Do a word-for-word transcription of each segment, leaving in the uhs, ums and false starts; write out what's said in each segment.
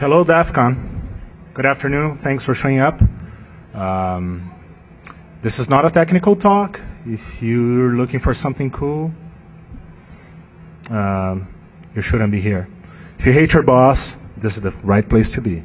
Hello, DEF CON. Good afternoon. Thanks for showing up. Um, this is not a technical talk. If you're looking for something cool, um, you shouldn't be here. If you hate your boss, this is the right place to be.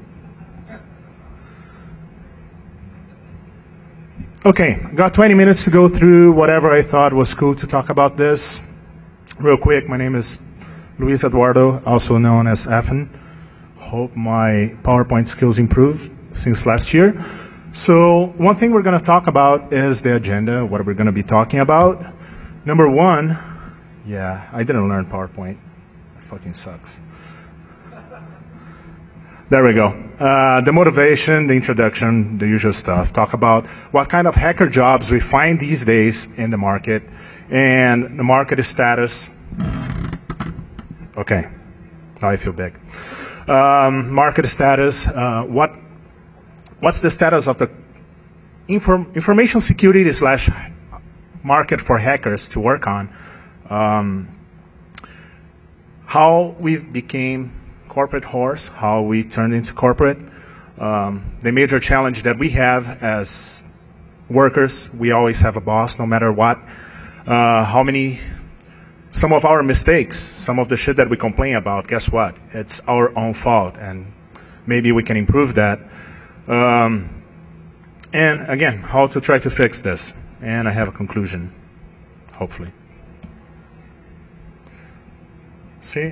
Okay, got twenty minutes to go through whatever I thought was cool to talk about this. Real quick, my name is Luis Eduardo, also known as Effen. Hope my PowerPoint skills improved since last year. So one thing we're going to talk about is the agenda, what we're going to be talking about. Number one, yeah, I didn't learn PowerPoint. It fucking sucks. There we go. Uh, the motivation, the introduction, the usual stuff. Talk about what kind of hacker jobs we find these days in the market and the market status. Okay, now I feel big. Um, market status, uh, what, what's the status of the inform, information security slash market for hackers to work on? Um, how we became corporate horse, how we turned into corporate. Um, the major challenge that we have as workers, we always have a boss, no matter what. Uh, how many, some of our mistakes, some of the shit that we complain about, guess what? It's our own fault, and maybe we can improve that. Um, and again, how to try to fix this. And I have a conclusion, hopefully. See?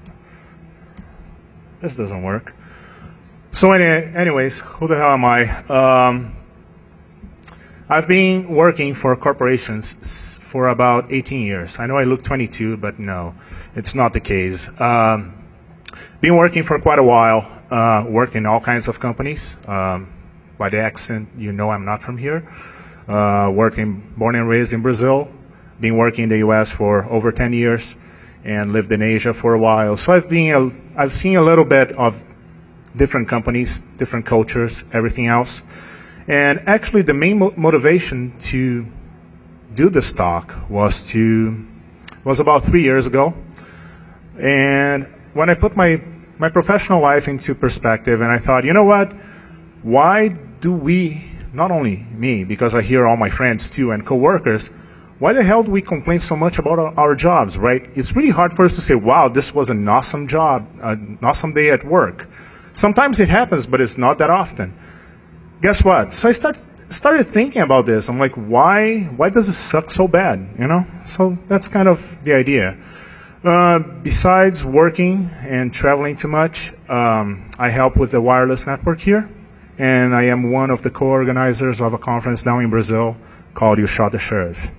This doesn't work. So any, anyways, who the hell am I? Um, I've been working for corporations for about eighteen years. I know I look twenty-two, but no, it's not the case. Um, been working for quite a while, uh, working in all kinds of companies. Um, by the accent, you know I'm not from here. Uh, working, born and raised in Brazil. Been working in the U S for over ten years. And lived in Asia for a while. So I've been, a, I've seen a little bit of different companies, different cultures, everything else. And actually the main mo motivation to do this talk was to, was about three years ago. And when I put my, my professional life into perspective and I thought, you know what, why do we, not only me, because I hear all my friends too and coworkers, why the hell do we complain so much about our, our jobs, right? It's really hard for us to say, wow, this was an awesome job, an awesome day at work. Sometimes it happens, but it's not that often. Guess what? So I start, started thinking about this. I'm like, why, why does it suck so bad, you know? So that's kind of the idea. Uh, besides working and traveling too much, um, I help with the wireless network here. And I am one of the co-organizers of a conference down in Brazil called You Shot the Sheriff.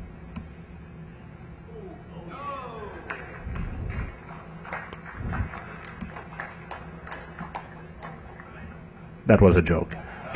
That was a joke.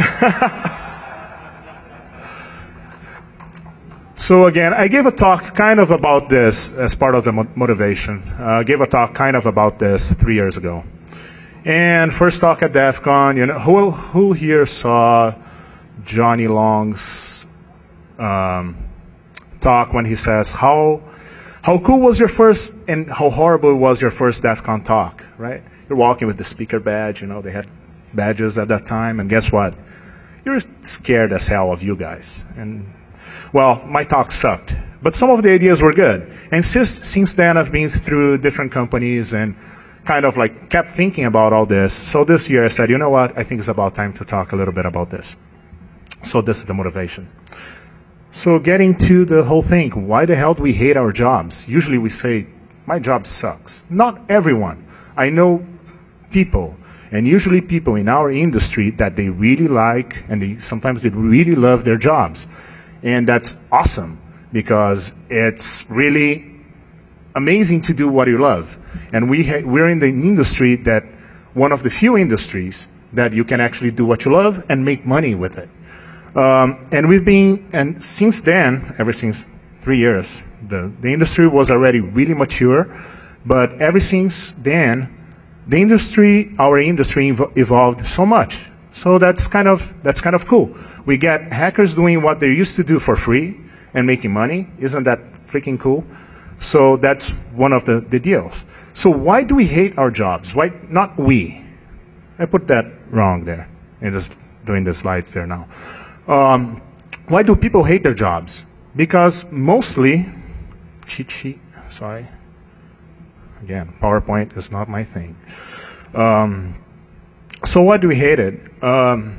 So again, I gave a talk kind of about this as part of the mo motivation. I uh, gave a talk kind of about this three years ago. And first talk at DEF CON, you know, who, who here saw Johnny Long's um, talk when he says, how, how cool was your first and how horrible was your first DEF CON talk, right? You're walking with the speaker badge, you know, they had badges at that time, and guess what? You're scared as hell of you guys. And, well, my talk sucked, but some of the ideas were good. And since, since then, I've been through different companies and kind of like kept thinking about all this. So this year I said, you know what? I think it's about time to talk a little bit about this. So this is the motivation. So getting to the whole thing, why the hell do we hate our jobs? Usually we say, my job sucks. Not everyone. I know people, and usually people in our industry that they really like, and they, sometimes they really love their jobs. And that's awesome, because it's really amazing to do what you love. And we ha we're in the industry that, one of the few industries that you can actually do what you love and make money with it. Um, and we've been, and since then, ever since three years, the, the industry was already really mature, but ever since then, the industry, our industry ev evolved so much. So that's kind of, that's kind of cool. We get hackers doing what they used to do for free and making money. Isn't that freaking cool? So that's one of the, the deals. So why do we hate our jobs? Why, not we. I put that wrong there. I'm just doing the slides there now. Um, why do people hate their jobs? Because mostly, cheat sheet, sorry. Again, PowerPoint is not my thing. Um, so why do we hate it? Um,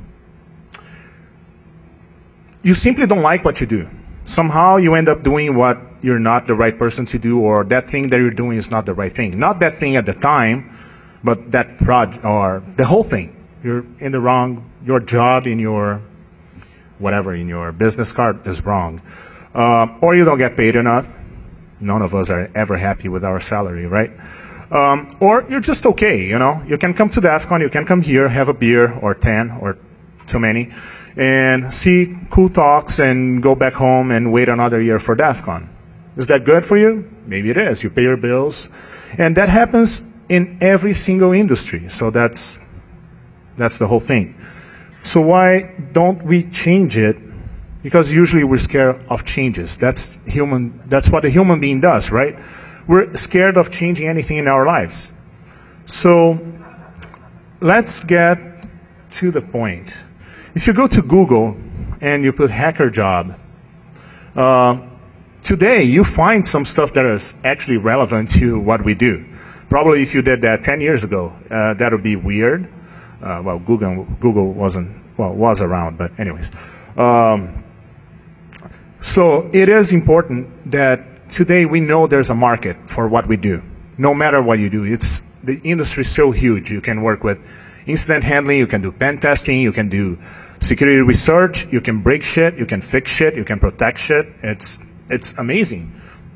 you simply don't like what you do. Somehow you end up doing what you're not the right person to do, or that thing that you're doing is not the right thing. Not that thing at the time, but that project, or the whole thing. You're in the wrong, your job in your, whatever, in your business card is wrong. Uh, or you don't get paid enough. None of us are ever happy with our salary, right? Um, or you're just okay, you know. You can come to DEF CON, you can come here, have a beer, or ten, or too many, and see cool talks and go back home and wait another year for DEF CON. Is that good for you? Maybe it is. You pay your bills. And that happens in every single industry. So that's, that's the whole thing. So why don't we change it? Because usually we're scared of changes. That's human, that's what a human being does, right? We're scared of changing anything in our lives. So let's get to the point. If you go to Google and you put hacker job, uh, today you find some stuff that is actually relevant to what we do. Probably if you did that ten years ago, uh, that would be weird. Uh, well, Google, Google wasn't, well, was around, but anyways. Um, so it is important that today we know there's a market for what we do. No matter what you do, it's, the industry is so huge. You can work with incident handling, you can do pen testing, you can do security research, you can break shit, you can fix shit, you can protect shit. It's, it's amazing.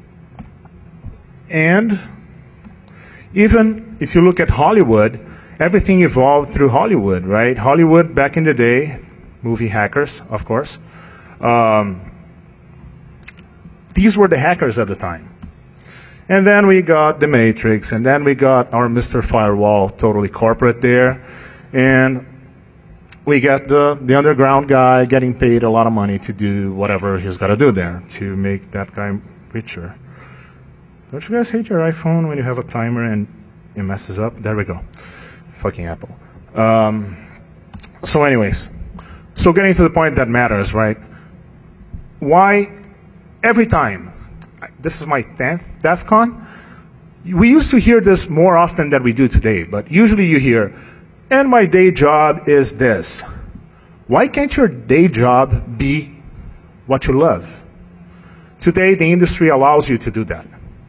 And even if you look at Hollywood, everything evolved through Hollywood, right? Hollywood back in the day, movie hackers, of course. Um, these were the hackers at the time. And then we got The Matrix, and then we got our Mister Firewall, totally corporate there. And we got the, the underground guy getting paid a lot of money to do whatever he's got to do there to make that guy richer. Don't you guys hate your iPhone when you have a timer and it messes up? There we go. Fucking Apple. Um, so anyways, so getting to the point that matters, right? Why every time, this is my tenth DEF CON, we used to hear this more often than we do today, but usually you hear, and my day job is this. Why can't your day job be what you love? Today, the industry allows you to do that.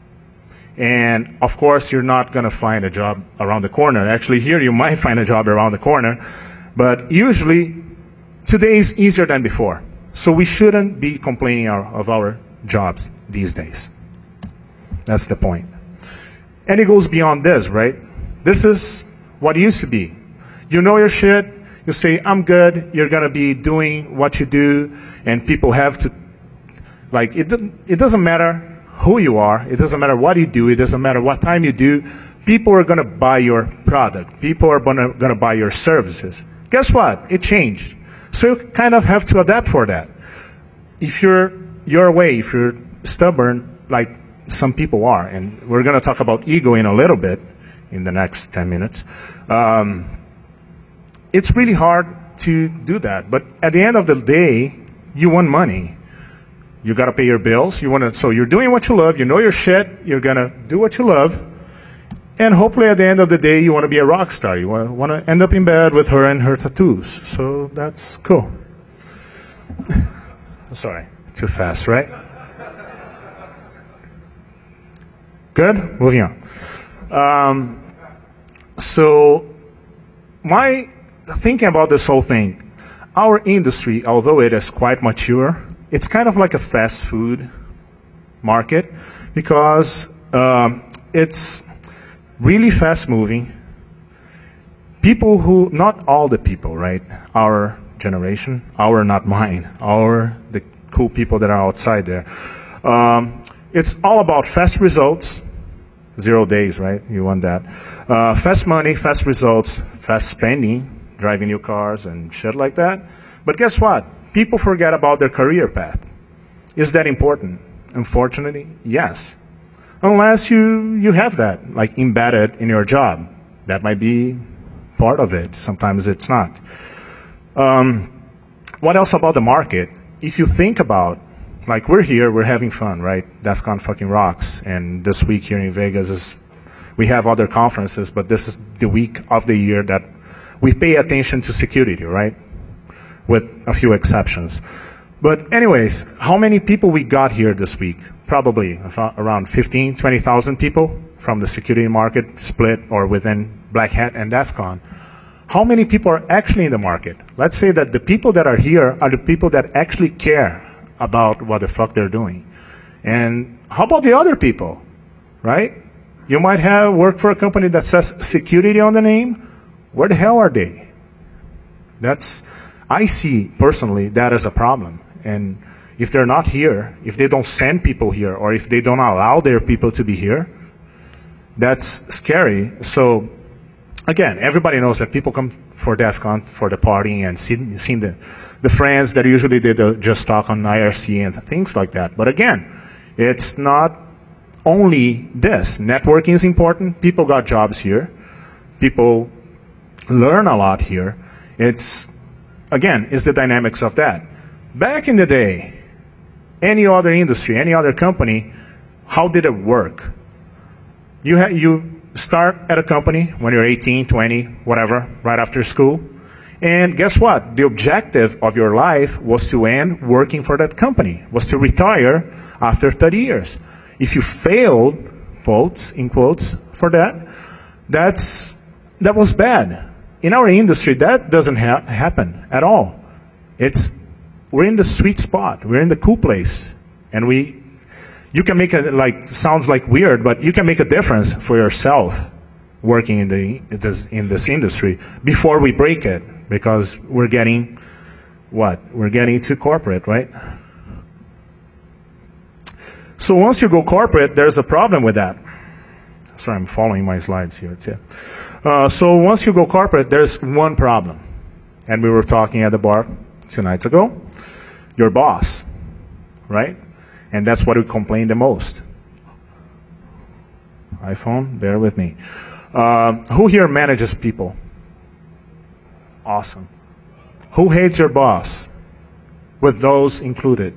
And of course, you're not going to find a job around the corner. Actually, here you might find a job around the corner, but usually, today is easier than before. So we shouldn't be complaining our, of our jobs these days. That's the point. And it goes beyond this, right? This is what it used to be. You know your shit, you say, I'm good, you're going to be doing what you do, and people have to, like, it, it doesn't matter who you are, it doesn't matter what you do, it doesn't matter what time you do, people are going to buy your product. People are going to buy your services. Guess what? It changed. So you kind of have to adapt for that. If you're your way, if you're stubborn, like some people are, and we're going to talk about ego in a little bit in the next ten minutes, um, it's really hard to do that. But at the end of the day, you want money. You got to pay your bills. You want to, so you're doing what you love. You know your shit. You're going to do what you love. And hopefully at the end of the day, you want to be a rock star. You want to end up in bed with her and her tattoos. So that's cool. Sorry, too fast, right? Good? Moving on. Um, so my thinking about this whole thing, our industry, although it is quite mature, it's kind of like a fast food market because um, it's really fast moving. People who, not all the people, right? Our generation, our, not mine, our, the cool people that are outside there. Um, it's all about fast results, zero days, right? You want that. Uh, fast money, fast results, fast spending, driving new cars and shit like that. But guess what? People forget about their career path. Is that important? Unfortunately, yes. Unless you, you have that, like embedded in your job. That might be part of it. Sometimes it's not. Um, what else about the market? If you think about, like we're here, we're having fun, right? DEF CON fucking rocks. And this week here in Vegas is, we have other conferences, but this is the week of the year that we pay attention to security, right? With a few exceptions. But anyways, how many people we got here this week? Probably around fifteen, twenty thousand people from the security market split or within Black Hat and DEF CON. How many people are actually in the market? Let's say that the people that are here are the people that actually care about what the fuck they're doing. And how about the other people, right? You might have worked for a company that says security on the name. Where the hell are they? That's, I see personally that as a problem. And if they're not here, if they don't send people here, or if they don't allow their people to be here, that's scary. So again, everybody knows that people come for DEF CON for the partying and seeing, seeing the, the friends that usually did uh, just talk on I R C and things like that. But again, it's not only this. Networking is important. People got jobs here. People learn a lot here. It's, again, it's the dynamics of that. Back in the day, any other industry, any other company, how did it work? You, ha you start at a company when you're eighteen, twenty, whatever, right after school. And guess what? The objective of your life was to end working for that company, was to retire after thirty years. If you failed, quotes, in quotes, for that, that's, that was bad. In our industry, that doesn't ha happen at all. It's, we're in the sweet spot. We're in the cool place. And we, you can make it like, sounds like weird, but you can make a difference for yourself working in the, this, in this industry before we break it, because we're getting, what? We're getting too corporate, right? So once you go corporate, there's a problem with that. Sorry, I'm following my slides here too. Uh, so once you go corporate, there's one problem. And we were talking at the bar two nights ago. Your boss, right? And that's what we complain the most. iPhone, bear with me. Uh, who here manages people? Awesome. Who hates your boss? With those included.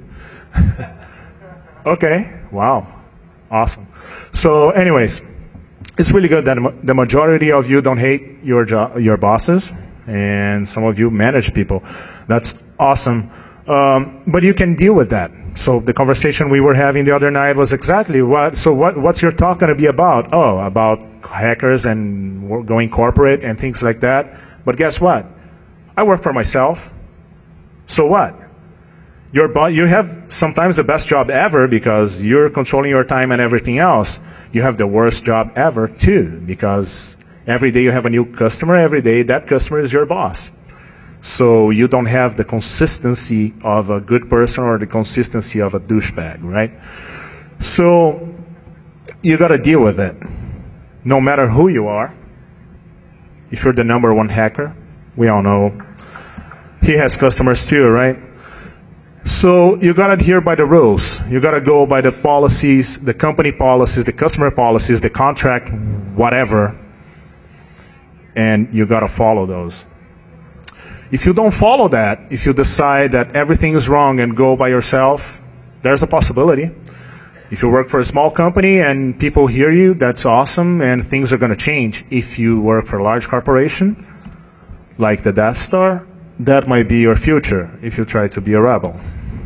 Okay, wow, awesome. So anyways, it's really good that the majority of you don't hate your jo your bosses, and some of you manage people. That's awesome. Um, but you can deal with that. So the conversation we were having the other night was exactly what, so what, what's your talk going to be about? Oh, about hackers and going corporate and things like that. But guess what? I work for myself. So what? Your bo you have sometimes the best job ever because you're controlling your time and everything else. You have the worst job ever too, because every day you have a new customer, every day that customer is your boss. So you don't have the consistency of a good person or the consistency of a douchebag, right? So you got to deal with it. No matter who you are, if you're the number one hacker, we all know he has customers too, right? So you got to adhere by the rules. You got to go by the policies, the company policies, the customer policies, the contract, whatever, and you got to follow those. If you don't follow that, if you decide that everything is wrong and go by yourself, there's a possibility. If you work for a small company and people hear you, that's awesome, and things are going to change. If you work for a large corporation, like the Death Star, that might be your future if you try to be a rebel.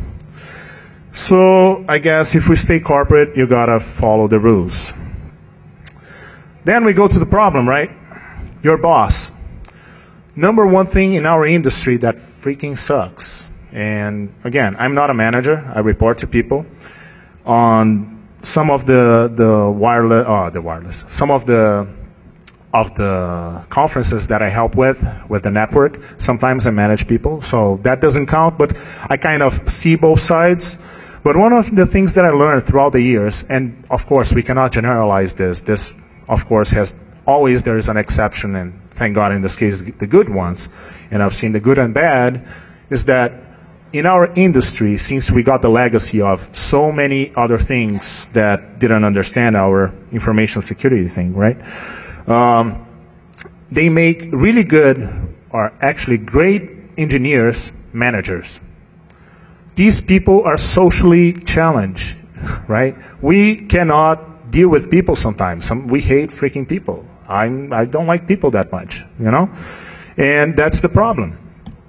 So I guess if we stay corporate, you gotta follow the rules. Then we go to the problem, right? Your boss. Number one thing in our industry that freaking sucks. And again, I'm not a manager. I report to people on some of the the wireless, oh, the wireless, some of the of the conferences that I help with, with the network. Sometimes I manage people, so that doesn't count, but I kind of see both sides. But one of the things that I learned throughout the years, and of course we cannot generalize this, this of course has, always there is an exception, and thank God in this case the good ones, and I've seen the good and bad, is that in our industry, since we got the legacy of so many other things that didn't understand our information security thing, right? Um, they make really good, or actually great engineers, managers. These people are socially challenged, right? We cannot deal with people sometimes. Some, we hate freaking people. I'm, I don't like people that much, you know? And that's the problem.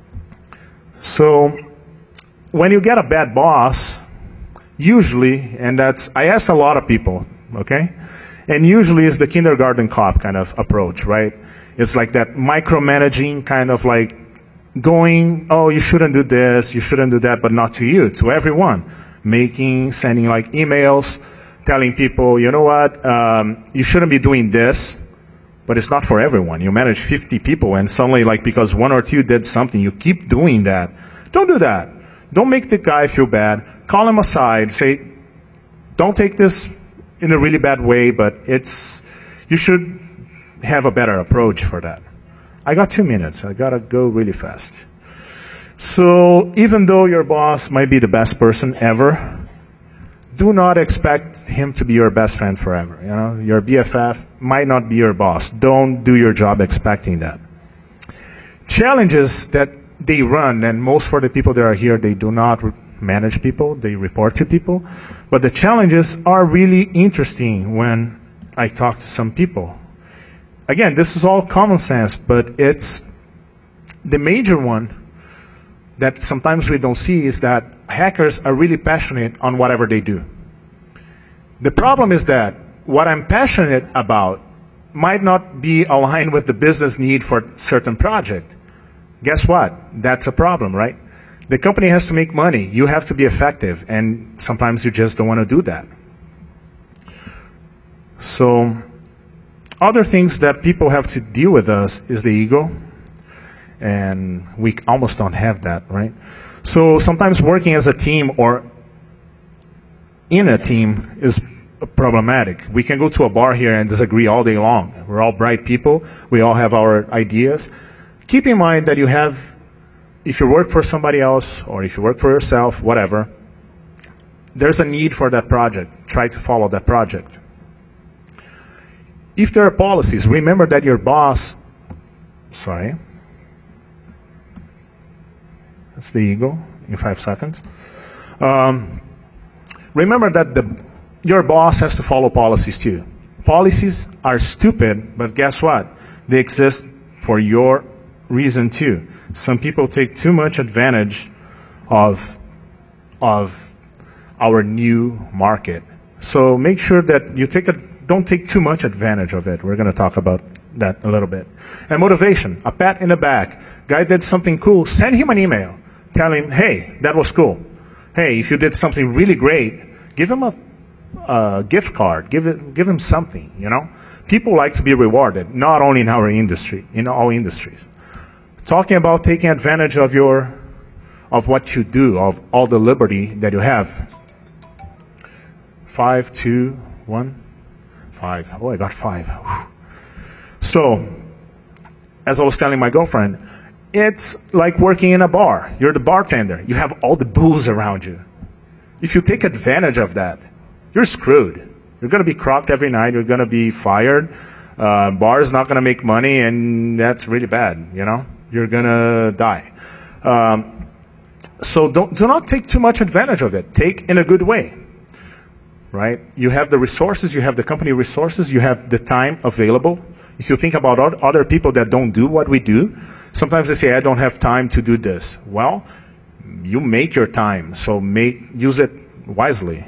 So when you get a bad boss, usually, and that's, I ask a lot of people, okay? And usually it's the kindergarten cop kind of approach, right? It's like that micromanaging kind of like going, oh, you shouldn't do this, you shouldn't do that, but not to you, to everyone. Making, sending like emails, telling people, you know what, um, you shouldn't be doing this, but it's not for everyone. You manage fifty people and suddenly like because one or two did something, you keep doing that. Don't do that. Don't make the guy feel bad. Call him aside, say, don't take this in a really bad way, but it's, you should have a better approach for that. I got two minutes. I gotta go really fast. So even though your boss might be the best person ever, do not expect him to be your best friend forever. You know, your B F F might not be your boss. Don't do your job expecting that. Challenges that they run, and most for the people that are here, they do not manage people, they report to people. But the challenges are really interesting when I talk to some people. Again, this is all common sense, but it's the major one that sometimes we don't see is that hackers are really passionate on whatever they do. The problem is that what I'm passionate about might not be aligned with the business need for a certain project. Guess what? That's a problem, right? The company has to make money. You have to be effective, and sometimes you just don't want to do that. So, other things that people have to deal with us is the ego, and we almost don't have that, right? So sometimes working as a team or in a team is problematic. We can go to a bar here and disagree all day long. We're all bright people. We all have our ideas. Keep in mind that you have, if you work for somebody else or if you work for yourself, whatever, there's a need for that project. Try to follow that project. If there are policies, remember that your boss, sorry, that's the ego in five seconds. Um, remember that the, your boss has to follow policies too. Policies are stupid, but guess what? They exist for your reason too. Some people take too much advantage of, of our new market. So make sure that you take a, don't take too much advantage of it. We're going to talk about that a little bit. And motivation, a pat in the back. Guy did something cool, send him an email. Tell him, hey, that was cool. Hey, if you did something really great, give him a, a gift card. Give it, give him something, you know? People like to be rewarded, not only in our industry, in all industries. Talking about taking advantage of your, of what you do, of all the liberty that you have. Five, two, one, five. Oh, I got five. Whew. So, as I was telling my girlfriend, it's like working in a bar. You're the bartender. You have all the booze around you. If you take advantage of that, you're screwed. You're going to be crocked every night. You're going to be fired. Uh, bar's not going to make money, and that's really bad, you know? You're going to die. Um, so don't, do not take too much advantage of it. Take in a good way, right? You have the resources. You have the company resources. You have the time available. If you think about other people that don't do what we do, sometimes they say, I don't have time to do this. Well, you make your time, so make, use it wisely.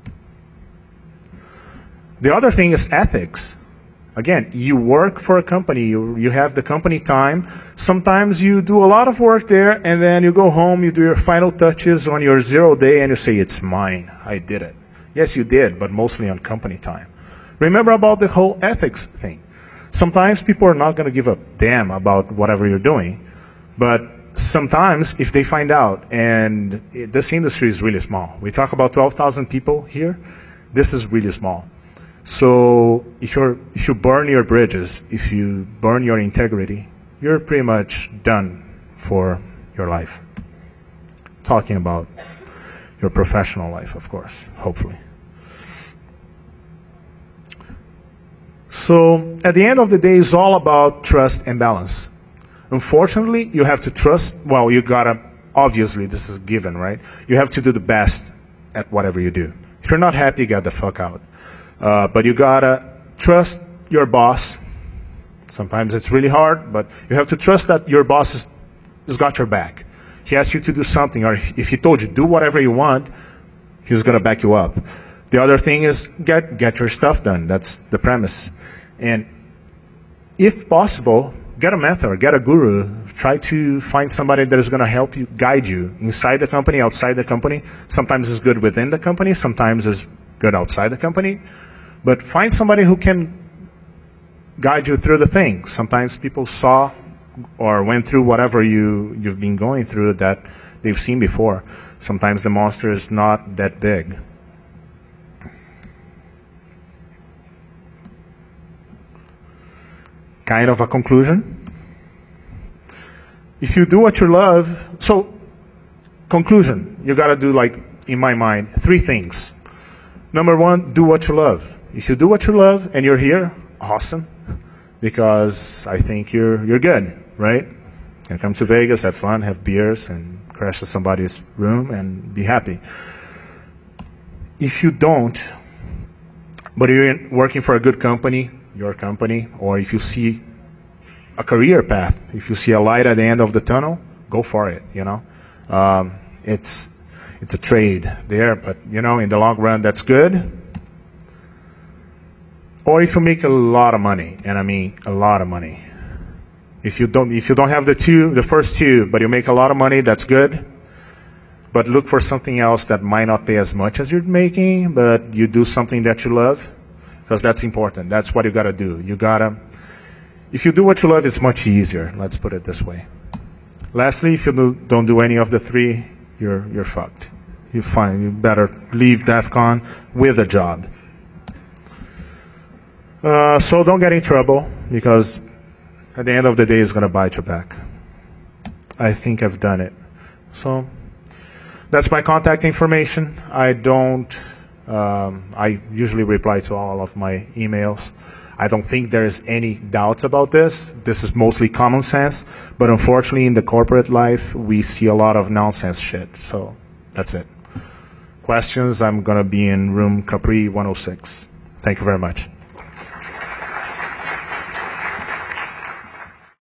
The other thing is ethics. Again, you work for a company, you, you have the company time. Sometimes you do a lot of work there, and then you go home, you do your final touches on your zero day, and you say, it's mine, I did it. Yes, you did, but mostly on company time. Remember about the whole ethics thing. Sometimes people are not going to give a damn about whatever you're doing, but sometimes if they find out, and it, this industry is really small. We talk about twelve thousand people here. This is really small. So if, you're, if you burn your bridges, if you burn your integrity, you're pretty much done for your life. Talking about your professional life, of course, hopefully. So at the end of the day, it's all about trust and balance. Unfortunately, you have to trust, well, you gotta, obviously, this is a given, right? You have to do the best at whatever you do. If you're not happy, get the fuck out. Uh, but you gotta trust your boss. Sometimes it's really hard, but you have to trust that your boss is, has got your back. He asks you to do something, or if, if he told you, do whatever you want, he's gonna back you up. The other thing is get, get your stuff done. That's the premise. And if possible, get a mentor, get a guru. Try to find somebody that is going to help you, guide you inside the company, outside the company. Sometimes it's good within the company, sometimes it's good outside the company. But find somebody who can guide you through the thing. Sometimes people saw or went through whatever you, you've been going through that they've seen before. Sometimes the monster is not that big. Kind of a conclusion. If you do what you love, so conclusion, you gotta do, like, in my mind, three things. Number one, do what you love. If you do what you love and you're here, awesome, because I think you're you're good, right? You can come to Vegas, have fun, have beers, and crash to somebody's room and be happy. If you don't, but you're working for a good company, your company, or if you see a career path, if you see a light at the end of the tunnel, go for it, you know. Um, it's, it's a trade there, but, you know, in the long run, that's good. Or if you make a lot of money, and I mean a lot of money. If you don't, if you don't have the two, the first two, but you make a lot of money, that's good. But look for something else that might not pay as much as you're making, but you do something that you love, because that's important. That's what you gotta do. You gotta, if you do what you love, it's much easier. Let's put it this way. Lastly, if you do, don't do any of the three, you're you're fucked. You find you better leave DEF CON with a job. Uh, so don't get in trouble, because at the end of the day, it's gonna bite you back. I think I've done it. So that's my contact information. I don't. Um, I usually reply to all of my emails. I don't think there is any doubts about this. This is mostly common sense, but unfortunately in the corporate life, we see a lot of nonsense shit. So that's it. Questions, I'm going to be in room Capri one oh six. Thank you very much.